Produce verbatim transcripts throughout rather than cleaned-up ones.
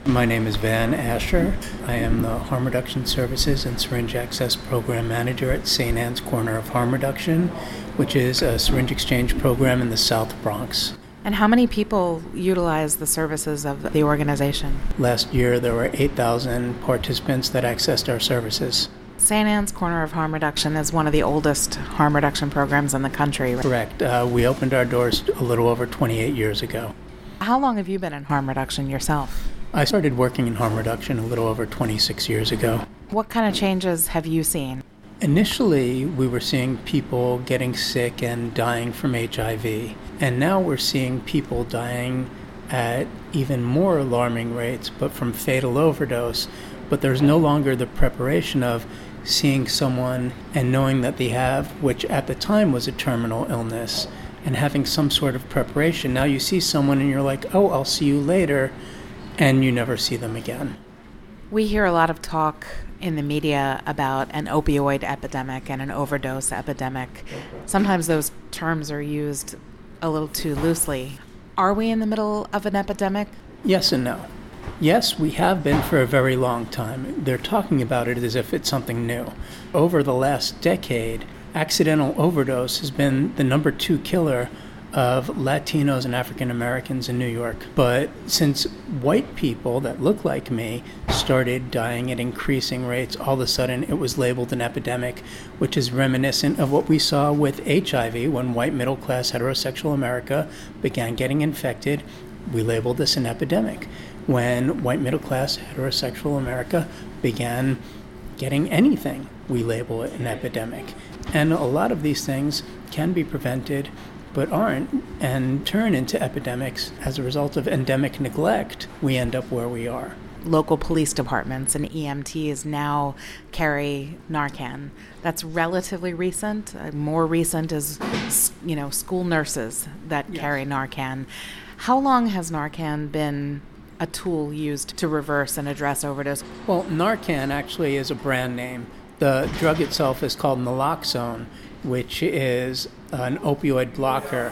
My name is Van Asher. I am the Harm Reduction Services and Syringe Access Program Manager at Saint Anne's Corner of Harm Reduction, which is a syringe exchange program in the South Bronx. And how many people utilize the services of the organization? Last year, there were eight thousand participants that accessed our services. Saint Anne's Corner of Harm Reduction is one of the oldest harm reduction programs in the country. Correct. Uh, we opened our doors a little over twenty-eight years ago. How long have you been in harm reduction yourself? I started working in harm reduction a little over twenty-six years ago. What kind of changes have you seen? Initially, we were seeing people getting sick and dying from H I V, and now we're seeing people dying at even more alarming rates, but from fatal overdose. But there's no longer the preparation of seeing someone and knowing that they have, which at the time was a terminal illness, and having some sort of preparation. Now you see someone and you're like, oh, I'll see you later, and you never see them again. We hear a lot of talk in the media about an opioid epidemic and an overdose epidemic. Sometimes those terms are used a little too loosely. Are we in the middle of an epidemic? Yes and no. Yes, we have been for a very long time. They're talking about it as if it's something new. Over the last decade, accidental overdose has been the number two killer of Latinos and African Americans in New York. But since white people that look like me started dying at increasing rates, all of a sudden it was labeled an epidemic, which is reminiscent of what we saw with H I V when white middle-class heterosexual America began getting infected. We labeled this an epidemic. When white middle-class heterosexual America began getting anything, we label it an epidemic. And a lot of these things can be prevented but aren't, and turn into epidemics as a result of endemic neglect. We end up where we are. Local police departments and E M Ts now carry Narcan. That's relatively recent. Uh, more recent is, you know, school nurses that yes. carry Narcan. How long has Narcan been a tool used to reverse and address overdose? Well, Narcan actually is a brand name. The drug itself is called naloxone, which is an opioid blocker,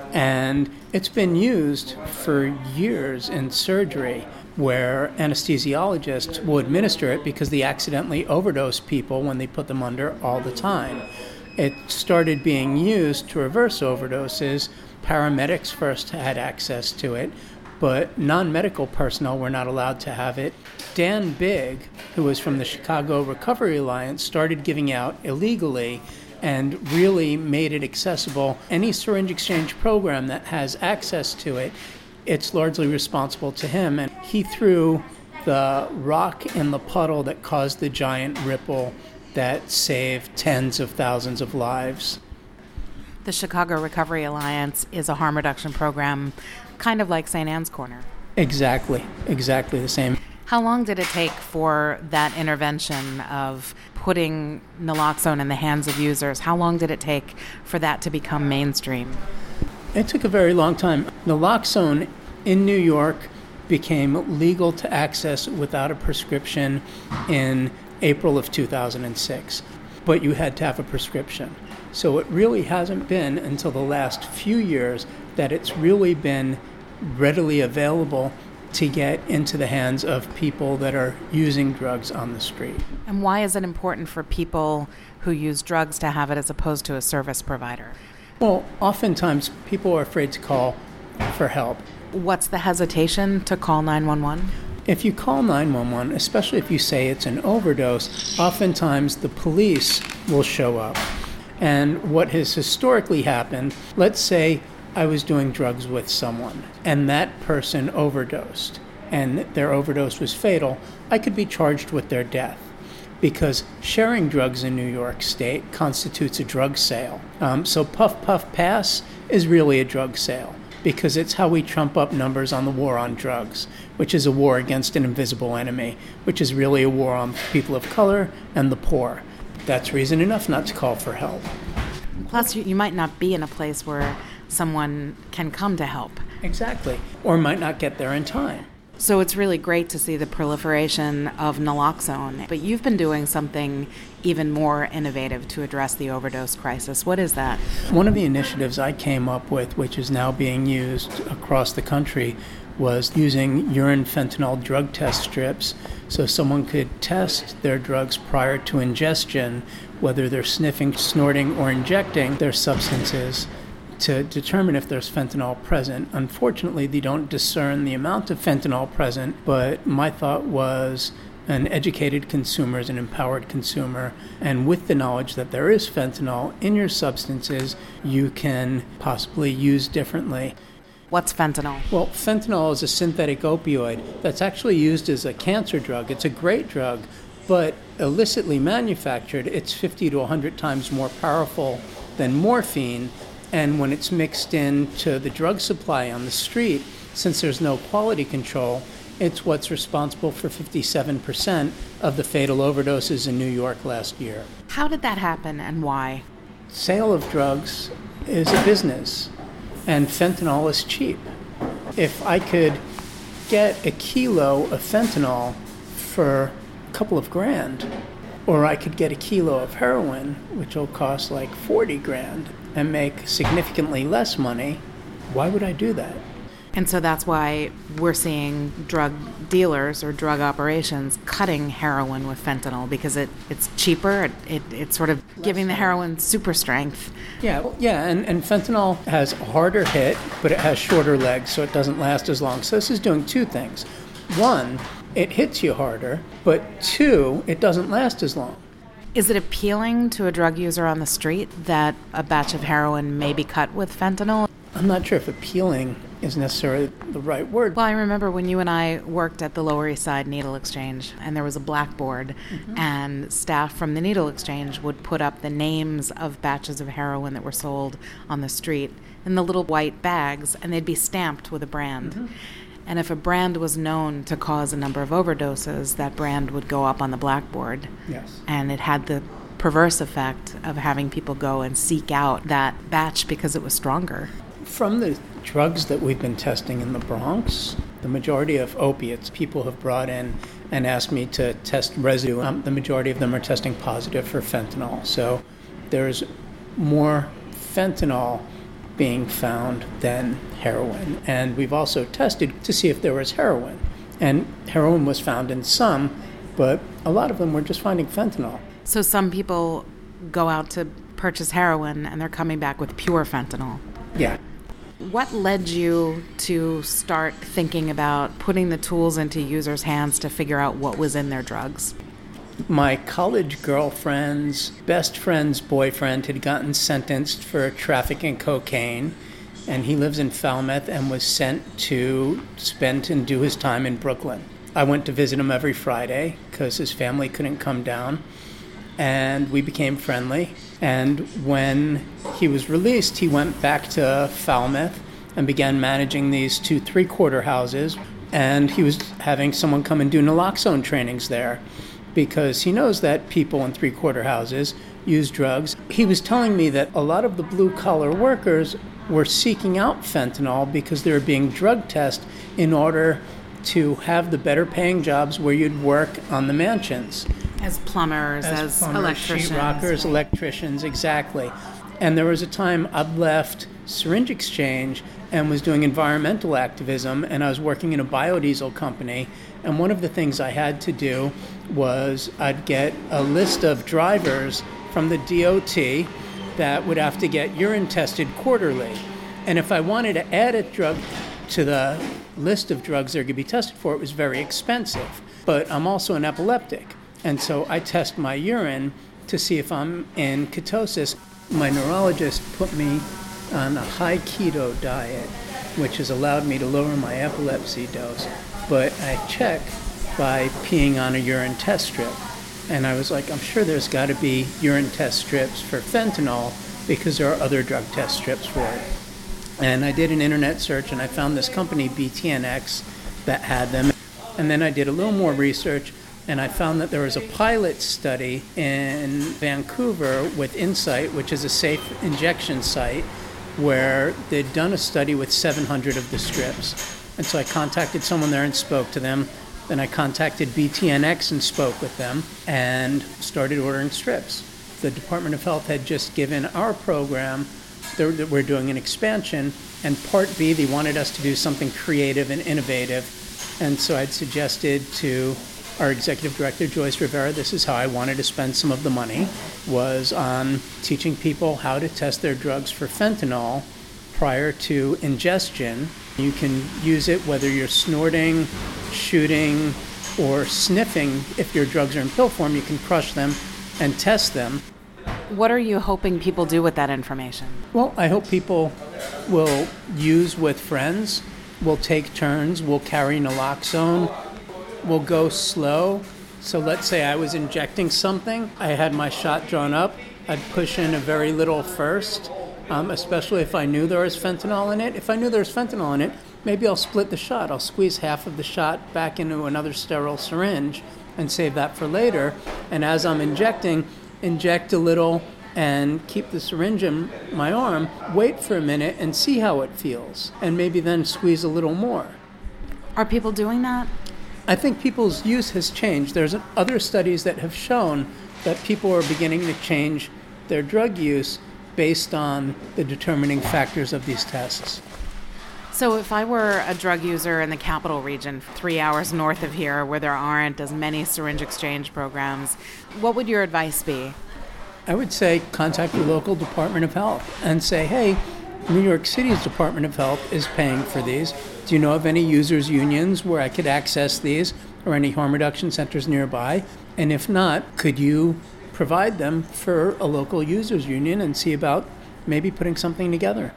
and it's been used for years in surgery where anesthesiologists will administer it because they accidentally overdose people when they put them under all the time. It started being used to reverse overdoses. Paramedics first had access to it, but non-medical personnel were not allowed to have it. Dan Bigg, who was from the Chicago Recovery Alliance, started giving out illegally and really made it accessible. Any syringe exchange program that has access to it, it's largely responsible to him. And he threw the rock in the puddle that caused the giant ripple that saved tens of thousands of lives. The Chicago Recovery Alliance is a harm reduction program, kind of like Saint Anne's Corner. Exactly, exactly the same. How long did it take for that intervention of putting naloxone in the hands of users? How long did it take for that to become mainstream? It took a very long time. Naloxone in New York became legal to access without a prescription in April of two thousand six, but you had to have a prescription. So it really hasn't been until the last few years that it's really been readily available to get into the hands of people that are using drugs on the street. And why is it important for people who use drugs to have it as opposed to a service provider? Well, oftentimes people are afraid to call for help. What's the hesitation to call nine one one? If you call nine one one, especially if you say it's an overdose, oftentimes the police will show up. And what has historically happened, let's say I was doing drugs with someone and that person overdosed and their overdose was fatal, I could be charged with their death because sharing drugs in New York State constitutes a drug sale. Um, so Puff Puff Pass is really a drug sale because it's how we trump up numbers on the war on drugs, which is a war against an invisible enemy, which is really a war on people of color and the poor. That's reason enough not to call for help. Plus, you, you might not be in a place where someone can come to help. Exactly. Or might not get there in time. So it's really great to see the proliferation of naloxone. But you've been doing something even more innovative to address the overdose crisis. What is that? One of the initiatives I came up with, which is now being used across the country, was using urine fentanyl drug test strips so someone could test their drugs prior to ingestion, whether they're sniffing, snorting, or injecting their substances, to determine if there's fentanyl present. Unfortunately, they don't discern the amount of fentanyl present, but my thought was an educated consumer is an empowered consumer, and with the knowledge that there is fentanyl in your substances, you can possibly use differently. What's fentanyl? Well, fentanyl is a synthetic opioid that's actually used as a cancer drug. It's a great drug, but illicitly manufactured, it's fifty to one hundred times more powerful than morphine. And when it's mixed into the drug supply on the street, since there's no quality control, it's what's responsible for fifty-seven percent of the fatal overdoses in New York last year. How did that happen and why? Sale of drugs is a business, and fentanyl is cheap. If I could get a kilo of fentanyl for a couple of grand, or I could get a kilo of heroin, which will cost like forty grand, and make significantly less money, why would I do that? And so that's why we're seeing drug dealers or drug operations cutting heroin with fentanyl, because it, it's cheaper, it, it, it's sort of giving the heroin super strength. Yeah, well, yeah, and, and fentanyl has a harder hit, but it has shorter legs, so it doesn't last as long. So this is doing two things. One, it hits you harder, but two, it doesn't last as long. Is it appealing to a drug user on the street that a batch of heroin may be cut with fentanyl? I'm not sure if appealing is necessarily the right word. Well, I remember when you and I worked at the Lower East Side Needle Exchange, and there was a blackboard, mm-hmm. and staff from the Needle Exchange would put up the names of batches of heroin that were sold on the street in the little white bags, and they'd be stamped with a brand. Mm-hmm. And if a brand was known to cause a number of overdoses, that brand would go up on the blackboard. Yes. And it had the perverse effect of having people go and seek out that batch because it was stronger. From the drugs that we've been testing in the Bronx, the majority of opiates people have brought in and asked me to test residue. Um, the majority of them are testing positive for fentanyl. So there's more fentanyl being found than heroin. And we've also tested to see if there was heroin. And heroin was found in some, but a lot of them were just finding fentanyl. So some people go out to purchase heroin and they're coming back with pure fentanyl. Yeah. What led you to start thinking about putting the tools into users' hands to figure out what was in their drugs? My college girlfriend's best friend's boyfriend had gotten sentenced for trafficking cocaine, and he lives in Falmouth and was sent to spend and do his time in Brooklyn. I went to visit him every Friday because his family couldn't come down, and we became friendly. And when he was released, he went back to Falmouth and began managing these two three-quarter houses, and he was having someone come and do naloxone trainings there, because he knows that people in three-quarter houses use drugs. He was telling me that a lot of the blue-collar workers were seeking out fentanyl because they were being drug tested in order to have the better-paying jobs where you'd work on the mansions. As plumbers, as, as plumbers, electricians. sheetrockers, electricians, exactly. And there was a time I'd left Syringe Exchange and was doing environmental activism, and I was working in a biodiesel company. And one of the things I had to do was I'd get a list of drivers from the D O T that would have to get urine tested quarterly. And if I wanted to add a drug to the list of drugs they're going to be tested for, it was very expensive. But I'm also an epileptic, and so I test my urine to see if I'm in ketosis. My neurologist put me on a high keto diet, which has allowed me to lower my epilepsy dose. But I check by peeing on a urine test strip. And I was like, I'm sure there's got to be urine test strips for fentanyl because there are other drug test strips for it. And I did an internet search and I found this company, B T N X, that had them. And then I did a little more research and I found that there was a pilot study in Vancouver with Insight, which is a safe injection site, where they'd done a study with seven hundred of the strips. And so I contacted someone there and spoke to them. Then I contacted B T N X and spoke with them and started ordering strips. The Department of Health had just given our program they're, that we're doing an expansion, and part B, they wanted us to do something creative and innovative. And so I'd suggested to our executive director, Joyce Rivera, this is how I wanted to spend some of the money, was on teaching people how to test their drugs for fentanyl prior to ingestion. You can use it whether you're snorting, shooting, or sniffing. If your drugs are in pill form, you can crush them and test them. What are you hoping people do with that information? Well, I hope people will use with friends, will take turns, will carry naloxone, will go slow. So let's say I was injecting something, I had my shot drawn up, I'd push in a very little first, um, especially if I knew there was fentanyl in it. If I knew there was fentanyl in it, maybe I'll split the shot. I'll squeeze half of the shot back into another sterile syringe and save that for later. And as I'm injecting, inject a little and keep the syringe in my arm, wait for a minute and see how it feels, and maybe then squeeze a little more. Are people doing that? I think people's use has changed. There's other studies that have shown that people are beginning to change their drug use based on the determining factors of these tests. So if I were a drug user in the capital region, three hours north of here, where there aren't as many syringe exchange programs, what would your advice be? I would say contact your local Department of Health and say, hey, New York City's Department of Health is paying for these. Do you know of any users unions where I could access these, or any harm reduction centers nearby? And if not, could you provide them for a local users union and see about maybe putting something together?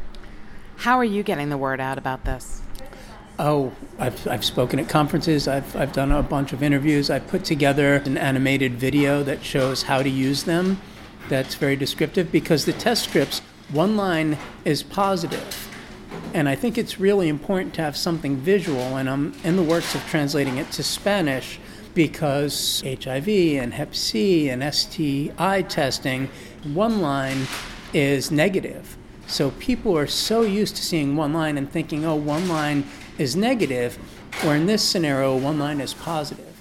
How are you getting the word out about this? Oh, I've I've spoken at conferences. I've I've done a bunch of interviews. I've put together an animated video that shows how to use them. That's very descriptive, because the test strips, one line is positive. And I think it's really important to have something visual, and I'm in the works of translating it to Spanish, because H I V and Hep C and S T I testing, one line is negative. So people are so used to seeing one line and thinking, oh, one line is negative, or in this scenario, one line is positive.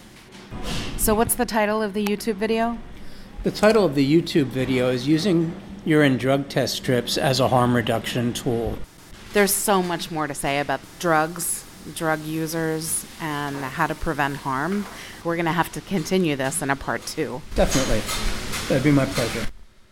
So what's the title of the YouTube video? The title of the YouTube video is Using Urine Drug Test Strips as a Harm Reduction Tool. There's so much more to say about drugs, drug users, and how to prevent harm. We're going to have to continue this in a part two. Definitely. That'd be my pleasure.